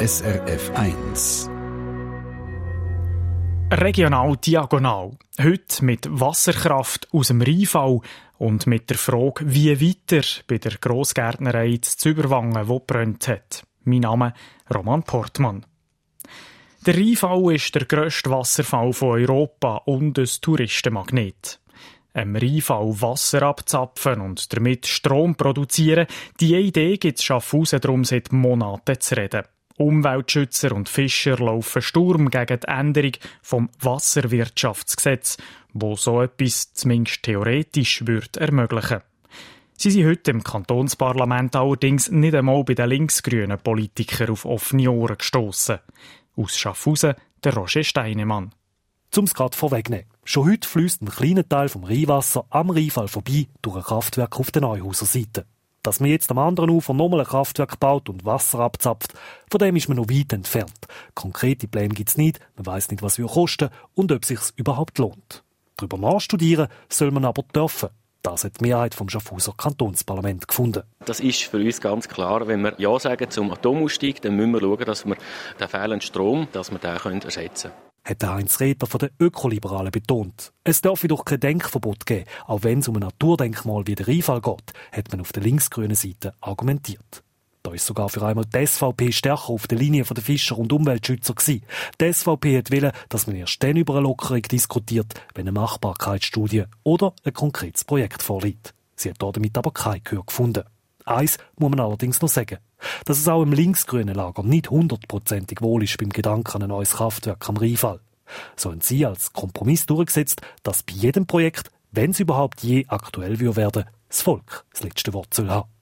SRF 1. Regional diagonal. Heute mit Wasserkraft aus dem Rheinfall und mit der Frage, wie weiter bei der Grossgärtnerei zu Züberwangen, die gebrannt hat. Mein Name Roman Portmann. Der Rheinfall ist der grösste Wasserfall von Europa und ein Touristenmagnet. Am Rheinfall Wasser abzapfen und damit Strom produzieren, diese Idee gibt es Schaffhausen darum seit Monaten zu reden. Umweltschützer und Fischer laufen Sturm gegen die Änderung vom Wasserwirtschaftsgesetz, wo so etwas zumindest theoretisch würde ermöglichen. Sie sind heute im Kantonsparlament allerdings nicht einmal bei den linksgrünen Politikern auf offene Ohren gestossen. Aus Schaffhausen der Roger Steinemann. Zum es gerade vorwegnehmen. Schon heute fliesst ein kleiner Teil vom Rheinwasser am Rheinfall vorbei durch ein Kraftwerk auf der Neuhauser Seite. Dass man jetzt am anderen Ufer nochmal ein Kraftwerk baut und Wasser abzapft, von dem ist man noch weit entfernt. Konkrete Pläne gibt's nicht, man weiss nicht, was es kosten und ob es sich überhaupt lohnt. Darüber nachstudieren soll man aber dürfen. Das hat die Mehrheit vom Schaffhauser Kantonsparlament gefunden. Das ist für uns ganz klar. Wenn wir Ja sagen zum Atomausstieg, dann müssen wir schauen, dass wir den fehlenden Strom ersetzen können. Hat Heinz Reter von den Ökoliberalen betont. Es darf jedoch kein Denkverbot geben, auch wenn es um ein Naturdenkmal wie der Rheinfall geht, hat man auf der linksgrünen Seite argumentiert. Da ist sogar für einmal die SVP stärker auf der Linie der Fischer und Umweltschützer gewesen. Die SVP wollte, dass man erst dann über eine Lockerung diskutiert, wenn eine Machbarkeitsstudie oder ein konkretes Projekt vorliegt. Sie hat damit aber kein Gehör gefunden. Eins muss man allerdings noch sagen. Dass es auch im linksgrünen Lager nicht 100%ig wohl ist beim Gedanken an ein neues Kraftwerk am Rheinfall. So haben sie als Kompromiss durchgesetzt, dass bei jedem Projekt, wenn es überhaupt je aktuell werden, das Volk das letzte Wort soll haben.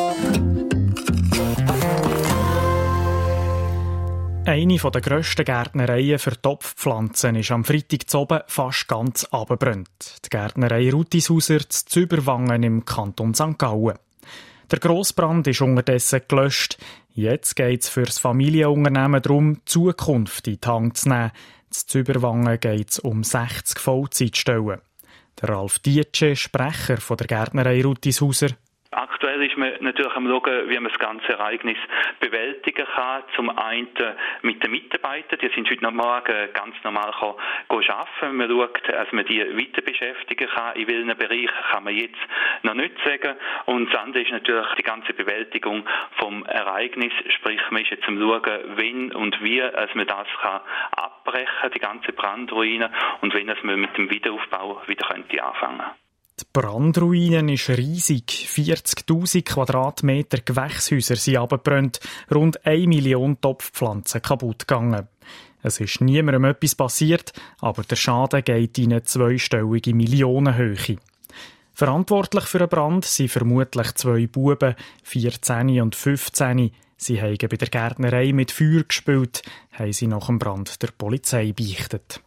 Eine der grössten Gärtnereien für Topfpflanzen ist am Freitag zu oben fast ganz abgebrannt. Die Gärtnerei Rutishauser zu Züberwangen im Kanton St. Gallen. Der Grossbrand ist unterdessen gelöscht. Jetzt geht es für das Familienunternehmen darum, die Zukunft in die Hand zu nehmen. Zu Züberwangen geht es um 60 Vollzeitstellen. Der Ralf Dietsche, Sprecher von der Gärtnerei Rutishauser. Aktuell ist man natürlich am schauen, wie man das ganze Ereignis bewältigen kann. Zum einen mit den Mitarbeitern, die sind heute Morgen ganz normal arbeiten. Man schaut, dass man die weiter beschäftigen kann. In welchen Bereichen kann man jetzt noch nicht sagen. Und das andere ist natürlich die ganze Bewältigung vom Ereignis. Sprich, man ist jetzt am schauen, wenn und wie man das kann abbrechen kann, die ganze Brandruine, und wenn man mit dem Wiederaufbau wieder anfangen könnte. Die Brandruine ist riesig. 40'000 Quadratmeter Gewächshäuser sind abgebrannt, rund 1 Million Topfpflanzen kaputt gegangen. Es ist niemandem etwas passiert, aber der Schaden geht in eine zweistellige Millionenhöhe. Verantwortlich für den Brand sind vermutlich 2 Buben, 14 und 15. Sie haben bei der Gärtnerei mit Feuer gespielt, haben sie nach dem Brand der Polizei beichtet.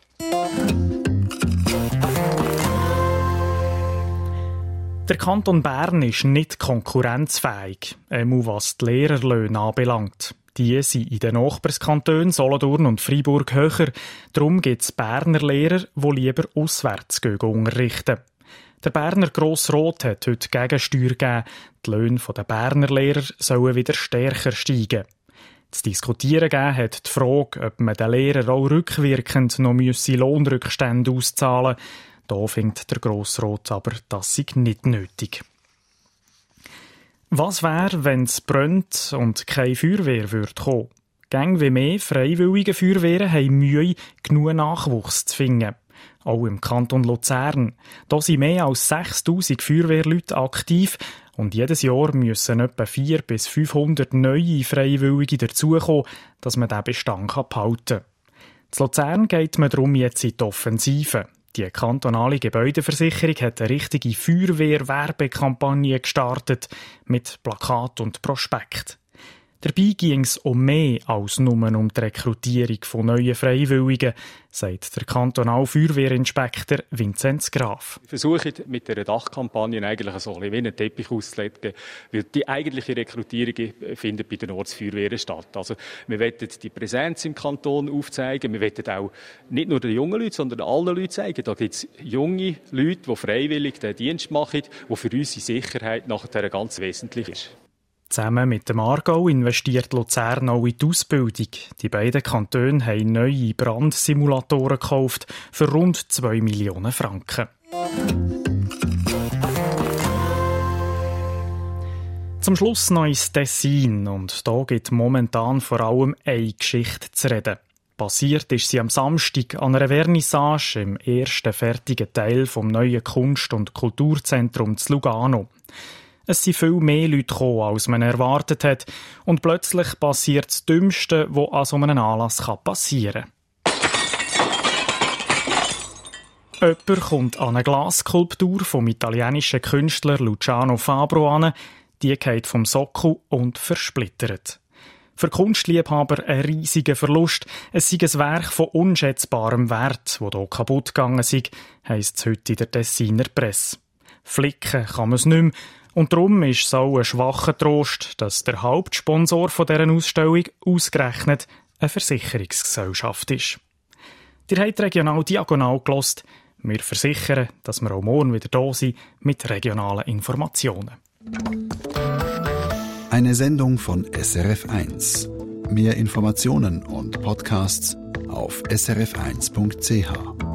Der Kanton Bern ist nicht konkurrenzfähig, was die Lehrerlöhne anbelangt. Die sind in den Nachbarkantonen Solothurn und Freiburg höher. Darum gibt es Berner Lehrer, die lieber auswärts unterrichten. Der Berner Grossrot hat heute Gegensteuer gegeben. Die Löhne der Berner Lehrer sollen wieder stärker steigen. Zu diskutieren gegeben hat die Frage, ob man den Lehrern auch rückwirkend noch Lohnrückstände auszahlen müsse. Da findet der Grossrot aber, das sei nicht nötig. Was wäre, wenn es brennt und keine Feuerwehr würde kommen? Gäng wie mehr freiwillige Feuerwehren haben Mühe, genug Nachwuchs zu finden. Auch im Kanton Luzern. Da sind mehr als 6000 Feuerwehrleute aktiv und jedes Jahr müssen etwa 400 bis 500 neue Freiwillige dazukommen, dass man diesen Bestand behalten kann. In Luzern geht man darum jetzt in die Offensive. Die kantonale Gebäudeversicherung hat eine richtige Feuerwehr-Werbekampagne gestartet mit Plakat und Prospekt. Dabei ging es um mehr als nur um die Rekrutierung von neuen Freiwilligen, sagt der kantonale Feuerwehrinspektor Vinzenz Graf. Wir versuchen mit dieser Dachkampagne eigentlich so ein bisschen wie einen Teppich auszulegen, weil die eigentliche Rekrutierung findet bei den Ortsfeuerwehren statt. Also wir wollen die Präsenz im Kanton aufzeigen, wir wollen auch nicht nur den jungen Leuten, sondern allen Leuten zeigen. Da gibt es junge Leute, die freiwillig den Dienst machen, die für unsere Sicherheit nachher ganz wesentlich ist. Zusammen mit dem Aargau investiert Luzern auch in die Ausbildung. Die beiden Kantone haben neue Brandsimulatoren gekauft für rund 2 Millionen Franken. Zum Schluss noch ins Tessin. Und da gibt momentan vor allem eine Geschichte zu reden. Passiert ist sie am Samstag an einer Vernissage im ersten fertigen Teil vom neuen Kunst- und Kulturzentrum zu Lugano. Es sind viel mehr Leute gekommen, als man erwartet hat. Und plötzlich passiert das Dümmste, was an so einem Anlass passieren kann. Jemand kommt an eine Glasskulptur vom italienischen Künstler Luciano Fabro an, die geht vom Sockel und versplittert. Für Kunstliebhaber ein riesiger Verlust. Es sei ein Werk von unschätzbarem Wert, das hier kaputt gegangen sei, heisst es heute in der Tessiner Presse. Flicken kann man es nicht mehr. Und darum ist es auch ein schwacher Trost, dass der Hauptsponsor dieser Ausstellung ausgerechnet eine Versicherungsgesellschaft ist. Ihr habt regional diagonal gehört. Wir versichern, dass wir auch morgen wieder da sind mit regionalen Informationen. Eine Sendung von SRF1. Mehr Informationen und Podcasts auf srf1.ch.